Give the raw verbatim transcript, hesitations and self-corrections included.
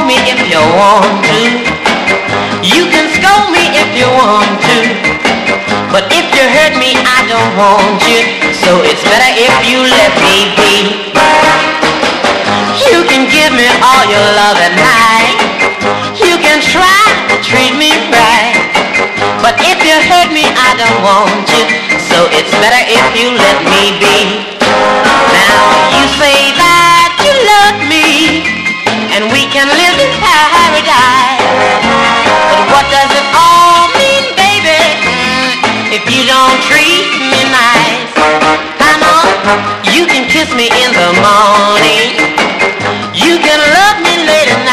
me if you want to. You can scold me if you want to. But if you hurt me, I don't want you. So it's better if you let me be. You can give me all your love at night. You can try to treat me right. But if you hurt me, I don't want you. So it's better if you let me be. Now you say that you love me, and we can live in paradise. But what does it all mean, baby, if you don't treat me nice? Come on, you can kiss me in the morning. You can love me late at night.